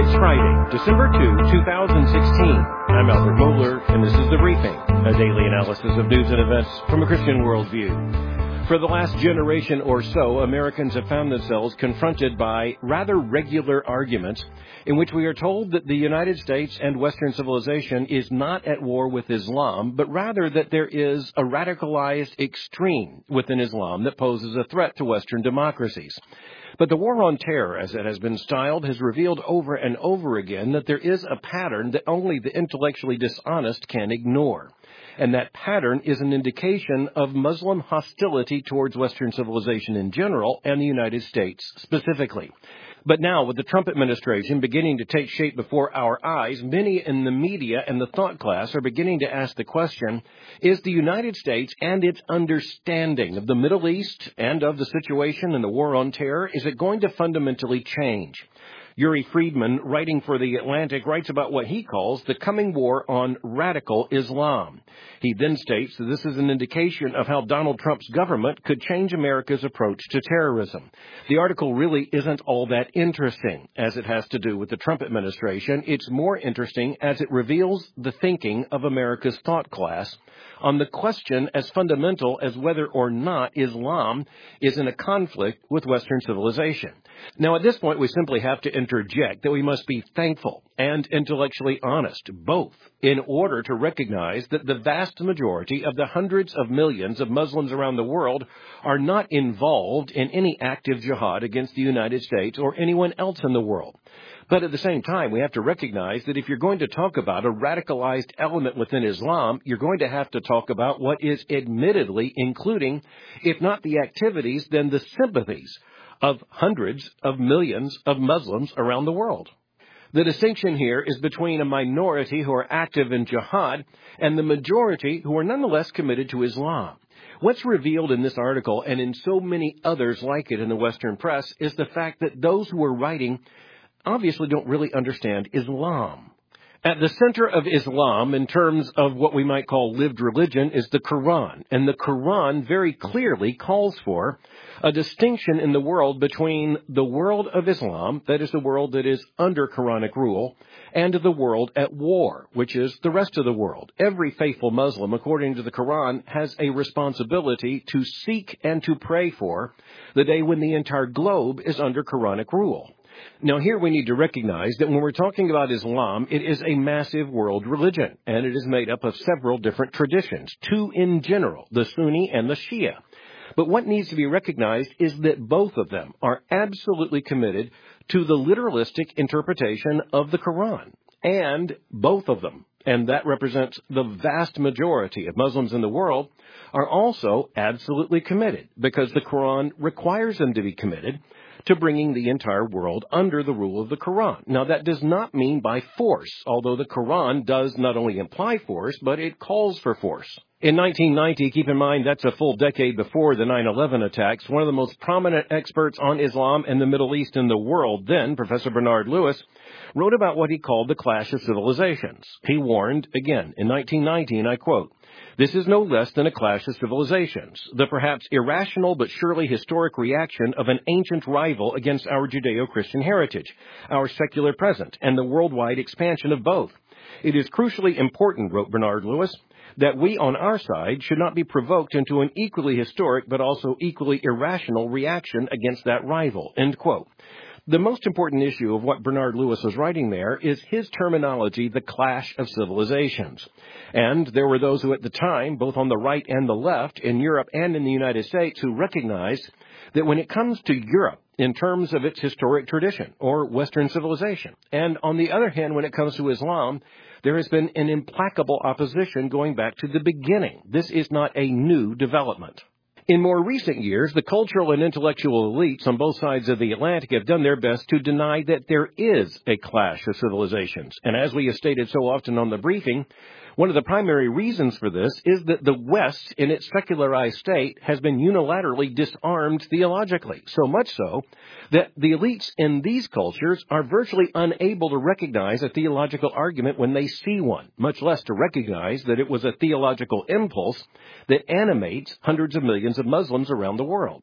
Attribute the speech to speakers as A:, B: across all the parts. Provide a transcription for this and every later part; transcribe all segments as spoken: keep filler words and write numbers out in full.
A: It's Friday, December second, twenty sixteen. I'm Albert Mohler, and this is The Briefing, a daily analysis of news and events from a Christian worldview. For the last generation or so, Americans have found themselves confronted by rather regular arguments in which we are told that the United States and Western civilization is not at war with Islam, but rather that there is a radicalized extreme within Islam that poses a threat to Western democracies. But the war on terror, as it has been styled, has revealed over and over again that there is a pattern that only the intellectually dishonest can ignore. And that pattern is an indication of Muslim hostility towards Western civilization in general and the United States specifically. But now, with the Trump administration beginning to take shape before our eyes, many in the media and the thought class are beginning to ask the question, is the United States and its understanding of the Middle East and of the situation in the war on terror, is it going to fundamentally change? Uri Friedman, writing for The Atlantic, writes about what he calls the coming war on radical Islam. He then states that this is an indication of how Donald Trump's government could change America's approach to terrorism. The article really isn't all that interesting as it has to do with the Trump administration. It's more interesting as it reveals the thinking of America's thought class on the question as fundamental as whether or not Islam is in a conflict with Western civilization. Now, at this point, we simply have to interject that we must be thankful and intellectually honest, both, in order to recognize that the vast majority of the hundreds of millions of Muslims around the world are not involved in any active jihad against the United States or anyone else in the world. But at the same time, we have to recognize that if you're going to talk about a radicalized element within Islam, you're going to have to talk about what is admittedly including, if not the activities, then the sympathies of hundreds of millions of Muslims around the world. The distinction here is between a minority who are active in jihad and the majority who are nonetheless committed to Islam. What's revealed in this article and in so many others like it in the Western press is the fact that those who are writing obviously don't really understand Islam. At the center of Islam, in terms of what we might call lived religion, is the Quran. And the Quran very clearly calls for a distinction in the world between the world of Islam, that is the world that is under Quranic rule, and the world at war, which is the rest of the world. Every faithful Muslim, according to the Quran, has a responsibility to seek and to pray for the day when the entire globe is under Quranic rule. Now, here we need to recognize that when we're talking about Islam, it is a massive world religion, and it is made up of several different traditions, two in general, the Sunni and the Shia. But what needs to be recognized is that both of them are absolutely committed to the literalistic interpretation of the Quran, and both of them, and that represents the vast majority of Muslims in the world, are also absolutely committed, because the Quran requires them to be committed to bringing the entire world under the rule of the Quran. Now, that does not mean by force, although the Quran does not only imply force, but it calls for force. In nineteen ninety, keep in mind that's a full decade before the nine eleven attacks, one of the most prominent experts on Islam and the Middle East in the world then, Professor Bernard Lewis, wrote about what he called the clash of civilizations. He warned, again, in nineteen ninety, and I quote, "This is no less than a clash of civilizations, the perhaps irrational but surely historic reaction of an ancient rival against our Judeo-Christian heritage, our secular present, and the worldwide expansion of both. It is crucially important," wrote Bernard Lewis, "that we on our side should not be provoked into an equally historic but also equally irrational reaction against that rival," end quote. The most important issue of what Bernard Lewis was writing there is his terminology, the clash of civilizations. And there were those who at the time, both on the right and the left, in Europe and in the United States, who recognized that when it comes to Europe, in terms of its historic tradition, or Western civilization, and on the other hand, when it comes to Islam, there has been an implacable opposition going back to the beginning. This is not a new development. In more recent years, the cultural and intellectual elites on both sides of the Atlantic have done their best to deny that there is a clash of civilizations. And as we have stated so often on the briefing, one of the primary reasons for this is that the West, in its secularized state, has been unilaterally disarmed theologically, so much so that the elites in these cultures are virtually unable to recognize a theological argument when they see one, much less to recognize that it was a theological impulse that animates hundreds of millions of Muslims around the world.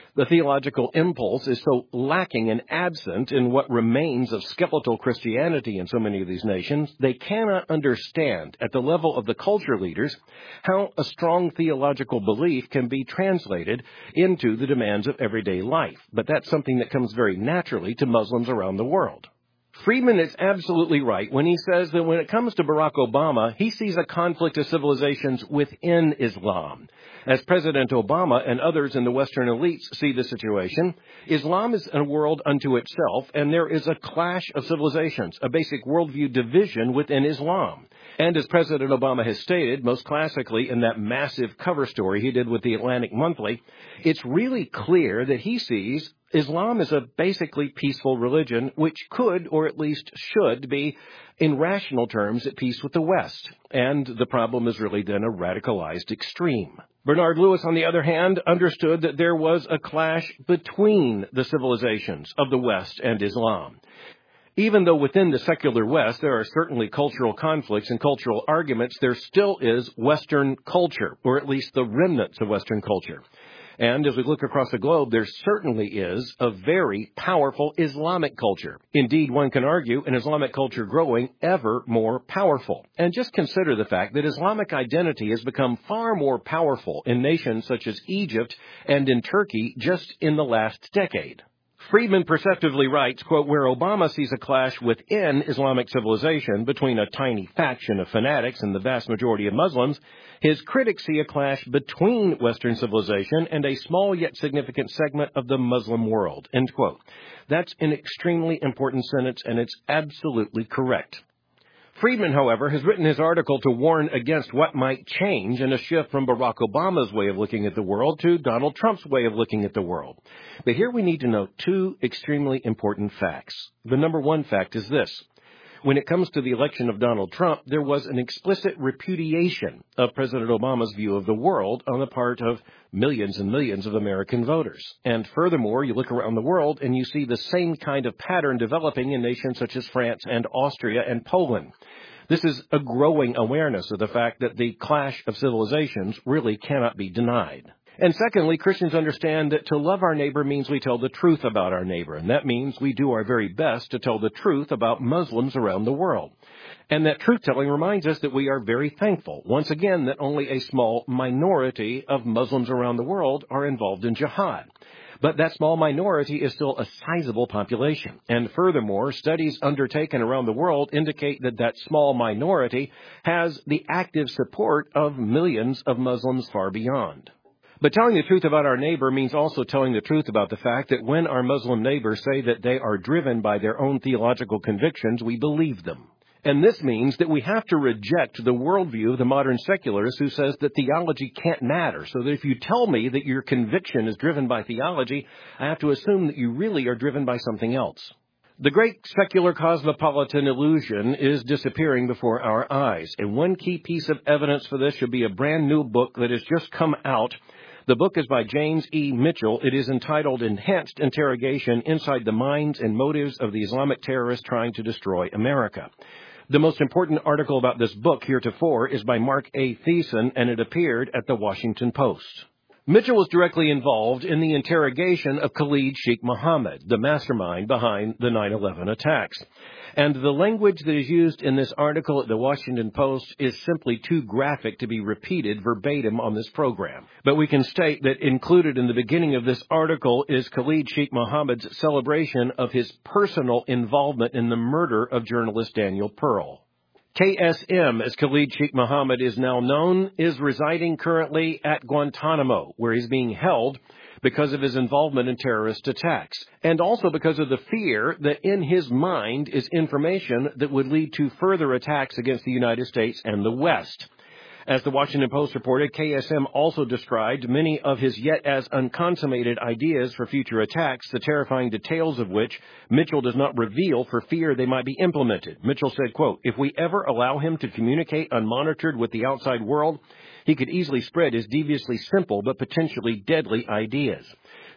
A: The theological impulse is so lacking and absent in what remains of skeletal Christianity in so many of these nations, they cannot understand at the level of the culture leaders how a strong theological belief can be translated into the demands of everyday life. But that's something that comes very naturally to Muslims around the world. Friedman is absolutely right when he says that when it comes to Barack Obama, he sees a conflict of civilizations within Islam. As President Obama and others in the Western elites see the situation, Islam is a world unto itself, and there is a clash of civilizations, a basic worldview division within Islam. And as President Obama has stated, most classically in that massive cover story he did with the Atlantic Monthly, it's really clear that he sees Islam is a basically peaceful religion which could, or at least should, be, in rational terms, at peace with the West. And the problem is really then a radicalized extreme. Bernard Lewis, on the other hand, understood that there was a clash between the civilizations of the West and Islam. Even though within the secular West there are certainly cultural conflicts and cultural arguments, there still is Western culture, or at least the remnants of Western culture. And as we look across the globe, there certainly is a very powerful Islamic culture. Indeed, one can argue an Islamic culture growing ever more powerful. And just consider the fact that Islamic identity has become far more powerful in nations such as Egypt and in Turkey just in the last decade. Friedman perceptively writes, quote, where Obama sees a clash within Islamic civilization between a tiny faction of fanatics and the vast majority of Muslims, his critics see a clash between Western civilization and a small yet significant segment of the Muslim world, end quote. That's an extremely important sentence, and it's absolutely correct. Friedman, however, has written his article to warn against what might change in a shift from Barack Obama's way of looking at the world to Donald Trump's way of looking at the world. But here we need to note two extremely important facts. The number one fact is this. When it comes to the election of Donald Trump, there was an explicit repudiation of President Obama's view of the world on the part of millions and millions of American voters. And furthermore, you look around the world and you see the same kind of pattern developing in nations such as France and Austria and Poland. This is a growing awareness of the fact that the clash of civilizations really cannot be denied. And secondly, Christians understand that to love our neighbor means we tell the truth about our neighbor, and that means we do our very best to tell the truth about Muslims around the world. And that truth-telling reminds us that we are very thankful, once again, that only a small minority of Muslims around the world are involved in jihad. But that small minority is still a sizable population. And furthermore, studies undertaken around the world indicate that that small minority has the active support of millions of Muslims far beyond. But telling the truth about our neighbor means also telling the truth about the fact that when our Muslim neighbors say that they are driven by their own theological convictions, we believe them. And this means that we have to reject the worldview of the modern secularist who says that theology can't matter. So that if you tell me that your conviction is driven by theology, I have to assume that you really are driven by something else. The great secular cosmopolitan illusion is disappearing before our eyes. And one key piece of evidence for this should be a brand new book that has just come out. The book is by James E. Mitchell. It is entitled Enhanced Interrogation Inside the Minds and Motives of the Islamic Terrorists Trying to Destroy America. The most important article about this book heretofore is by Mark A. Thiessen, and it appeared at the Washington Post. Mitchell was directly involved in the interrogation of Khalid Sheikh Mohammed, the mastermind behind the nine eleven attacks. And the language that is used in this article at the Washington Post is simply too graphic to be repeated verbatim on this program. But we can state that included in the beginning of this article is Khalid Sheikh Mohammed's celebration of his personal involvement in the murder of journalist Daniel Pearl. K S M, as Khalid Sheikh Mohammed is now known, is residing currently at Guantanamo, where he's being held because of his involvement in terrorist attacks, and also because of the fear that in his mind is information that would lead to further attacks against the United States and the West. As the Washington Post reported, K S M also described many of his yet as unconsummated ideas for future attacks, the terrifying details of which Mitchell does not reveal for fear they might be implemented. Mitchell said, quote, if we ever allow him to communicate unmonitored with the outside world, he could easily spread his deviously simple but potentially deadly ideas.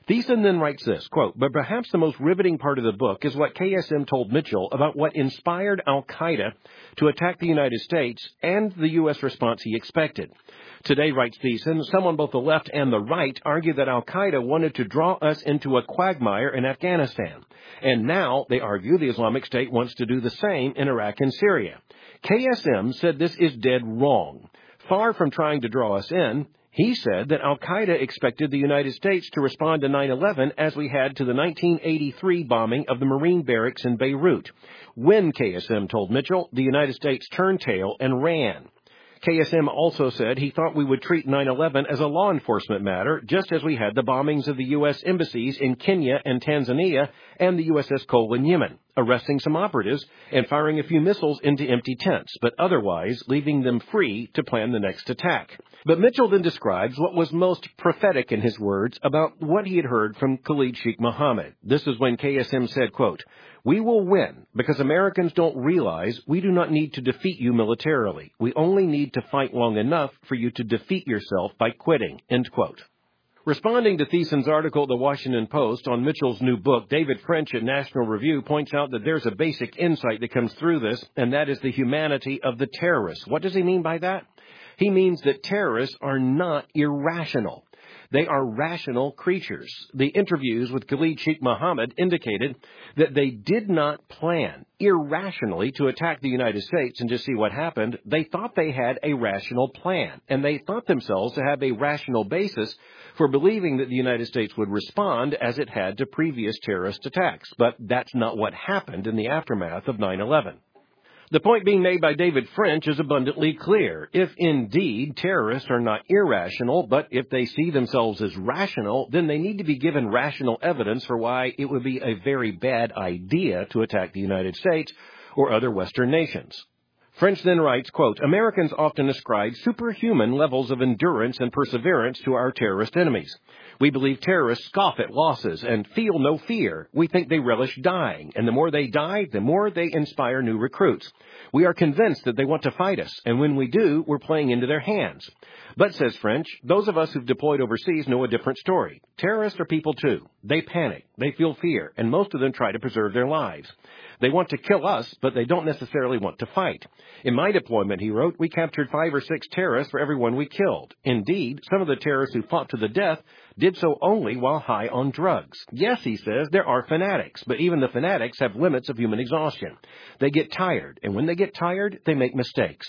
A: Thiessen then writes this, quote, but perhaps the most riveting part of the book is what K S M told Mitchell about what inspired al-Qaeda to attack the United States and the U S response he expected. Today, writes Thiessen, some on both the left and the right argue that al-Qaeda wanted to draw us into a quagmire in Afghanistan. And now, they argue, the Islamic State wants to do the same in Iraq and Syria. K S M said this is dead wrong. Far from trying to draw us in, he said that al-Qaeda expected the United States to respond to nine eleven as we had to the nineteen eighty-three bombing of the Marine barracks in Beirut. When, K S M told Mitchell, the United States turned tail and ran. K S M also said he thought we would treat nine eleven as a law enforcement matter, just as we had the bombings of the U S embassies in Kenya and Tanzania and the U S S Cole in Yemen, arresting some operatives and firing a few missiles into empty tents, but otherwise leaving them free to plan the next attack. But Mitchell then describes what was most prophetic in his words about what he had heard from Khalid Sheikh Mohammed. This is when K S M said, quote, we will win because Americans don't realize we do not need to defeat you militarily. We only need to fight long enough for you to defeat yourself by quitting, end quote. Responding to Thiessen's article at the Washington Post on Mitchell's new book, David French at National Review points out that there's a basic insight that comes through this, and that is the humanity of the terrorists. What does he mean by that? He means that terrorists are not irrational. They are rational creatures. The interviews with Khalid Sheikh Mohammed indicated that they did not plan irrationally to attack the United States and just see what happened. They thought they had a rational plan, and they thought themselves to have a rational basis for believing that the United States would respond as it had to previous terrorist attacks. But that's not what happened in the aftermath of nine eleven. The point being made by David French is abundantly clear. If indeed terrorists are not irrational, but if they see themselves as rational, then they need to be given rational evidence for why it would be a very bad idea to attack the United States or other Western nations. French then writes, quote, Americans often ascribe superhuman levels of endurance and perseverance to our terrorist enemies. We believe terrorists scoff at losses and feel no fear. We think they relish dying, and the more they die, the more they inspire new recruits. We are convinced that they want to fight us, and when we do, we're playing into their hands. But, says French, those of us who've deployed overseas know a different story. Terrorists are people too. They panic, they feel fear, and most of them try to preserve their lives. They want to kill us, but they don't necessarily want to fight. In my deployment, he wrote, we captured five or six terrorists for every one we killed. Indeed, some of the terrorists who fought to the death did so only while high on drugs. Yes, he says, there are fanatics, but even the fanatics have limits of human exhaustion. They get tired, and when they get tired, they make mistakes.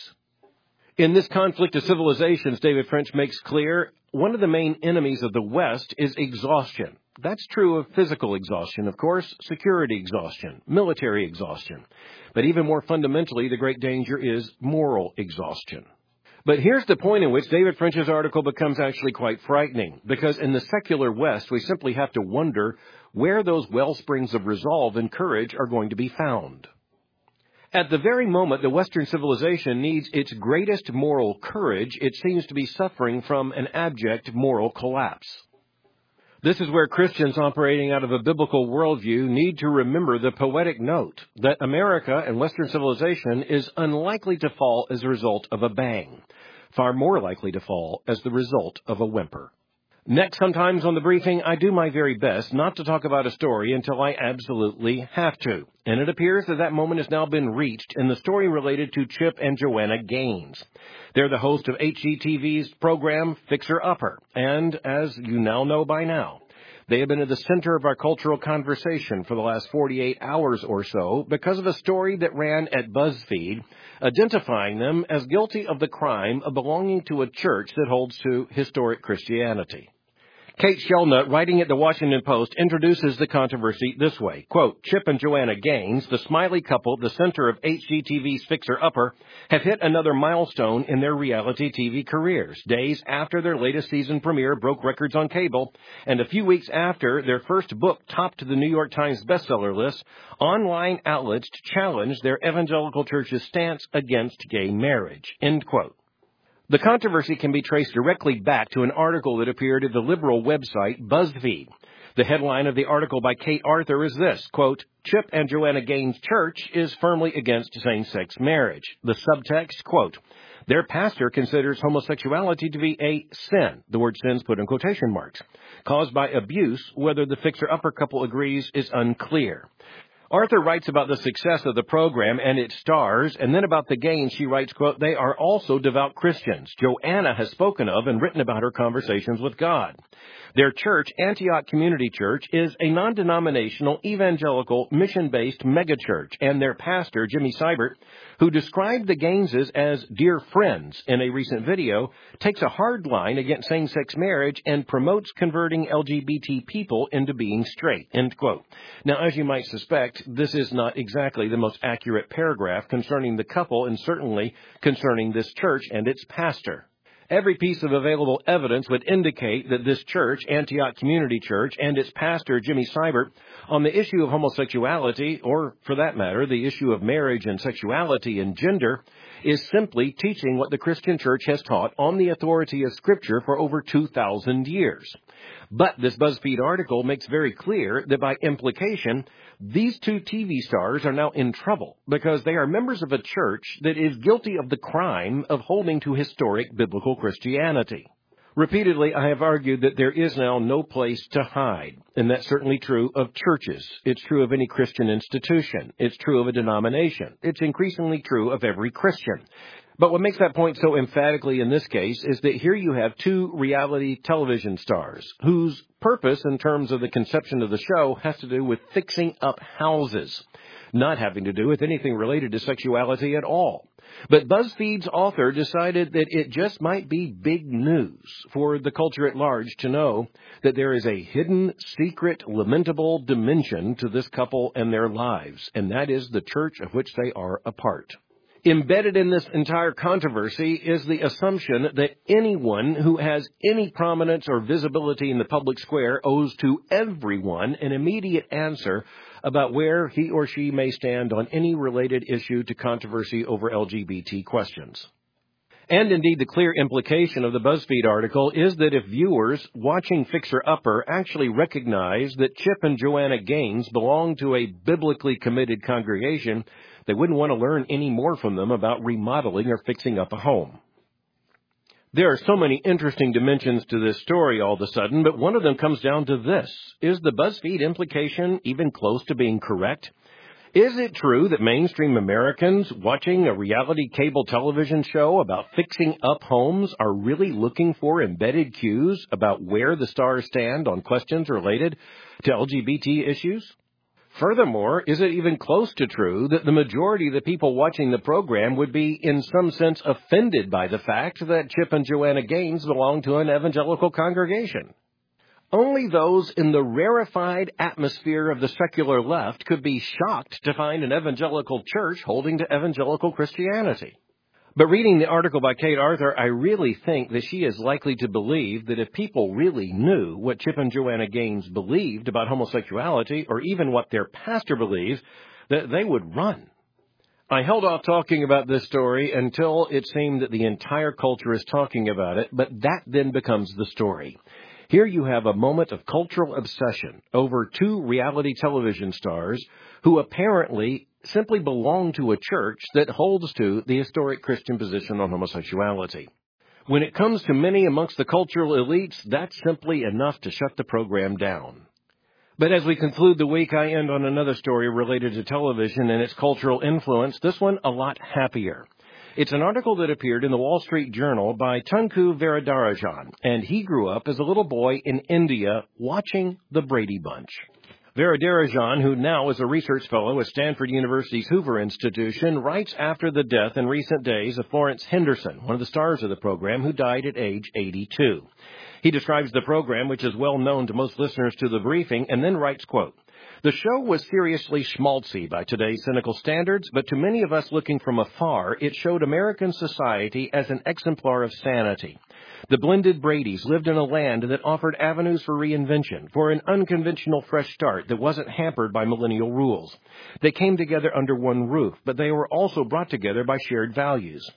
A: In this conflict of civilizations, David French makes clear, one of the main enemies of the West is exhaustion. That's true of physical exhaustion, of course, security exhaustion, military exhaustion. But even more fundamentally, the great danger is moral exhaustion. But here's the point in which David French's article becomes actually quite frightening, because in the secular West, we simply have to wonder where those wellsprings of resolve and courage are going to be found. At the very moment the Western civilization needs its greatest moral courage, it seems to be suffering from an abject moral collapse. This is where Christians operating out of a biblical worldview need to remember the poetic note that America and Western civilization is unlikely to fall as a result of a bang, far more likely to fall as the result of a whimper. Next, sometimes on the briefing, I do my very best not to talk about a story until I absolutely have to. And it appears that that moment has now been reached in the story related to Chip and Joanna Gaines. They're the host of H G T V's program Fixer Upper. And as you now know by now, they have been at the center of our cultural conversation for the last forty-eight hours or so because of a story that ran at BuzzFeed identifying them as guilty of the crime of belonging to a church that holds to historic Christianity. Kate Shellnut, writing at the Washington Post, introduces the controversy this way. Quote, Chip and Joanna Gaines, the smiley couple, the center of H G T V's Fixer Upper, have hit another milestone in their reality T V careers. Days after their latest season premiere broke records on cable, and a few weeks after their first book topped the New York Times bestseller list, online outlets challenged their evangelical church's stance against gay marriage. End quote. The controversy can be traced directly back to an article that appeared at the liberal website BuzzFeed. The headline of the article by Kate Arthur is this, quote, Chip and Joanna Gaines' church is firmly against same-sex marriage. The subtext, quote, Their pastor considers homosexuality to be a sin, the word sin's put in quotation marks, caused by abuse. Whether the fixer-upper couple agrees is unclear. Arthur writes about the success of the program and its stars, and then about the Gaines, she writes, quote, they are also devout Christians. Joanna has spoken of and written about her conversations with God. Their church, Antioch Community Church, is a non-denominational, evangelical, mission-based megachurch, and their pastor, Jimmy Seibert, who described the Gaineses as dear friends in a recent video, takes a hard line against same-sex marriage and promotes converting L G B T people into being straight, end quote. Now, as you might suspect, this is not exactly the most accurate paragraph concerning the couple and certainly concerning this church and its pastor. Every piece of available evidence would indicate that this church, Antioch Community Church, and its pastor, Jimmy Seibert, on the issue of homosexuality, or for that matter, the issue of marriage and sexuality and gender, is simply teaching what the Christian church has taught on the authority of Scripture for over two thousand years. But this BuzzFeed article makes very clear that by implication, these two T V stars are now in trouble because they are members of a church that is guilty of the crime of holding to historic biblical Christianity. Repeatedly, I have argued that there is now no place to hide, and that's certainly true of churches. It's true of any Christian institution. It's true of a denomination. It's increasingly true of every Christian. But what makes that point so emphatically in this case is that here you have two reality television stars whose purpose in terms of the conception of the show has to do with fixing up houses, not having to do with anything related to sexuality at all. But BuzzFeed's author decided that it just might be big news for the culture at large to know that there is a hidden, secret, lamentable dimension to this couple and their lives, and that is the church of which they are a part. Embedded in this entire controversy is the assumption that anyone who has any prominence or visibility in the public square owes to everyone an immediate answer about where he or she may stand on any related issue to controversy over L G B T questions. And indeed, the clear implication of the BuzzFeed article is that if viewers watching Fixer Upper actually recognize that Chip and Joanna Gaines belong to a biblically committed congregation, they wouldn't want to learn any more from them about remodeling or fixing up a home. There are so many interesting dimensions to this story all of a sudden, but one of them comes down to this. Is the BuzzFeed implication even close to being correct? Is it true that mainstream Americans watching a reality cable television show about fixing up homes are really looking for embedded cues about where the stars stand on questions related to L G B T issues? Furthermore, is it even close to true that the majority of the people watching the program would be, in some sense, offended by the fact that Chip and Joanna Gaines belong to an evangelical congregation? Only those in the rarefied atmosphere of the secular left could be shocked to find an evangelical church holding to evangelical Christianity. But reading the article by Kate Arthur, I really think that she is likely to believe that if people really knew what Chip and Joanna Gaines believed about homosexuality, or even what their pastor believes, that they would run. I held off talking about this story until it seemed that the entire culture is talking about it, but that then becomes the story. Here you have a moment of cultural obsession over two reality television stars who apparently simply belong to a church that holds to the historic Christian position on homosexuality. When it comes to many amongst the cultural elites, that's simply enough to shut the program down. But as we conclude the week, I end on another story related to television and its cultural influence, this one a lot happier. It's an article that appeared in the Wall Street Journal by Tunku Varadarajan, and he grew up as a little boy in India watching the Brady Bunch. Varadarajan, who now is a research fellow at Stanford University's Hoover Institution, writes after the death in recent days of Florence Henderson, one of the stars of the program, who died at age eighty-two. He describes the program, which is well known to most listeners to the briefing, and then writes, quote, "The show was seriously schmaltzy by today's cynical standards, but to many of us looking from afar, it showed American society as an exemplar of sanity. The blended Bradys lived in a land that offered avenues for reinvention, for an unconventional fresh start that wasn't hampered by millennial rules. They came together under one roof, but they were also brought together by shared values.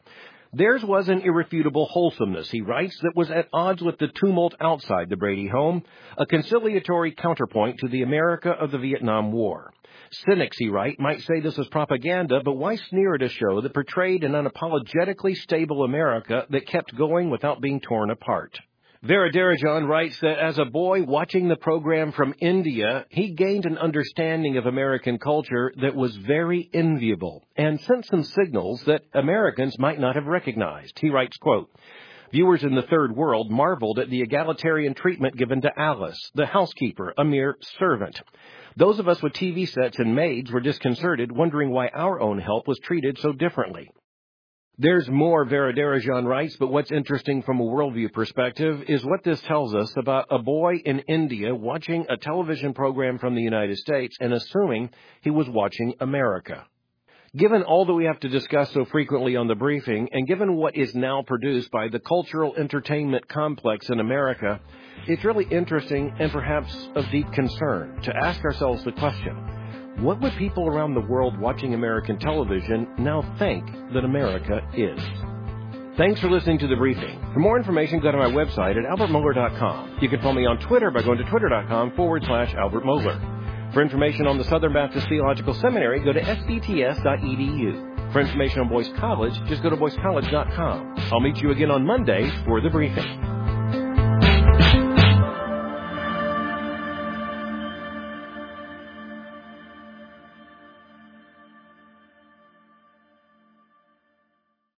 A: Theirs was an irrefutable wholesomeness, he writes, that was at odds with the tumult outside the Brady home, a conciliatory counterpoint to the America of the Vietnam War. Cynics, he writes, might say this was propaganda, but why sneer at a show that portrayed an unapologetically stable America that kept going without being torn apart? Vera Darajan writes that as a boy watching the program from India, he gained an understanding of American culture that was very enviable and sent some signals that Americans might not have recognized. He writes, quote, viewers in the Third World marveled at the egalitarian treatment given to Alice, the housekeeper, a mere servant. Those of us with T V sets and maids were disconcerted, wondering why our own help was treated so differently. There's more, Vera Darajan writes, but what's interesting from a worldview perspective is what this tells us about a boy in India watching a television program from the United States and assuming he was watching America. Given all that we have to discuss so frequently on the briefing, and given what is now produced by the cultural entertainment complex in America, it's really interesting and perhaps of deep concern to ask ourselves the question, what would people around the world watching American television now think that America is? Thanks for listening to The Briefing. For more information, go to my website at albert mohler dot com. You can follow me on Twitter by going to twitter.com forward slash Albert Mohler. For information on the Southern Baptist Theological Seminary, go to s b t s dot e d u. For information on Boyce College, just go to boyce college dot com. I'll meet you again on Monday for The Briefing.